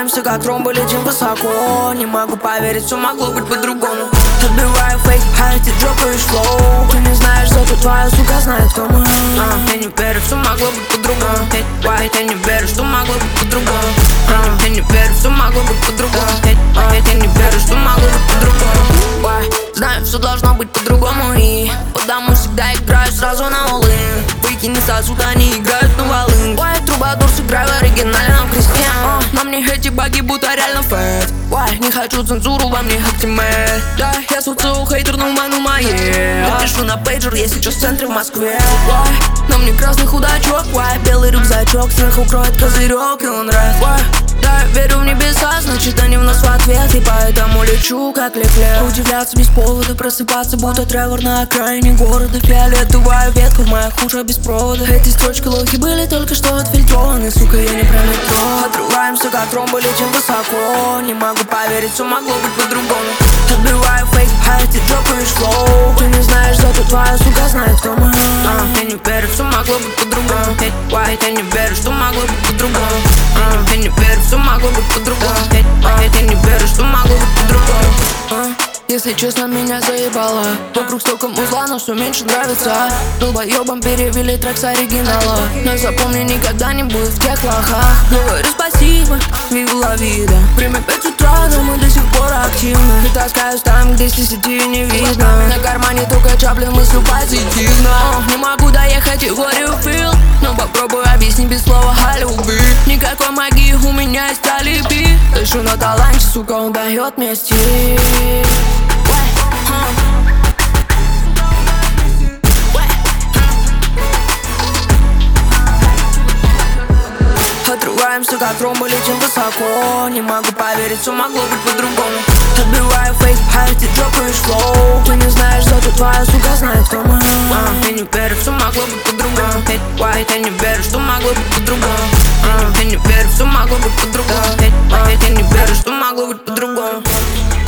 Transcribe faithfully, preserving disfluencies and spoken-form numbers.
Отрываемся как тромбы, летим высоко. Не могу поверить, все могло быть по-другому. Отбиваю фейк, а ты дропаешь флоу. Ты не знаешь, зато твоя сука знает, кто мы. а, Я не верю, все могло быть по-другому. Эй, я не верю, что могло быть по-другому. а, Я не верю, все могло быть по-другому. Эй, я не верю, что могло быть по-другому. Знаю, все должно быть по-другому. И потому всегда играю сразу на all in. Выкини сосуд, они играют на волын. Ой, трубадур, сыграю в оригинальном кресте. Но мне эти баги будто реально фэт. Ой, не хочу цензуру, во мне оптимель. Да, я социал хейтер, но ману мое. Я пишу на пейджер, я сейчас в центре в Москве. Ой, на мне красный худачок. Ой, белый рюкзачок, сверху кроет козырек, и он рэп. Ой, да, верю в небеса, значит они в нас в ответ. И поэтому лечу как лефлер. Удивляться без повода, просыпаться будто Тревор на окраине города. Фиолетовая ветка в моих ушах без провода. Эти строчки лохи были только что отфильтрованы. Сука, я не про метро. Отрываемся как тромбы, летим высоко. Не могу поверить, все могло быть по-другому. Отбиваю фейк, а ты дропаешь флоу. Ты не знаешь, зато твоя сука знает, кто мы. а, Я не верю, все могло быть по-другому. Эй, я не верю, что могло быть по-другому. а, Я не верю, все могло быть по-другому. Эй, я не верю, что могло быть по-другому. Если честно, меня заебало. Вокруг столько музла, но все меньше нравится. Долбоебам перевели трек с оригинала. Но запомни, никогда не будет в тех лохах. Говорю спасибо, виву ла вида. Время пять утра, но мы до сих пор активны. И таскаюсь там, где с десяти не видно. На кармане только Чаплин, мыслю позитивно. Не могу доехать и говорю фил, но попробую объяснить без слова о любви. Никакой магии, у меня есть алиби. Дышу на таланте, сука, он дает мне стиль. Отрываемся как тромбы, летим высоко. Не могу поверить, все могло быть по-другому. Отбиваю фейк, а ты дропаешь флоу. Ты не знаешь, зато твоя сука знает, кто мы. а, Я не верю, все могло быть по-другому. Эй, я не верю, что могло быть по-другому. а, Я не верю, все могло быть по-другому. Эй, я не верю, что могло быть по-другому.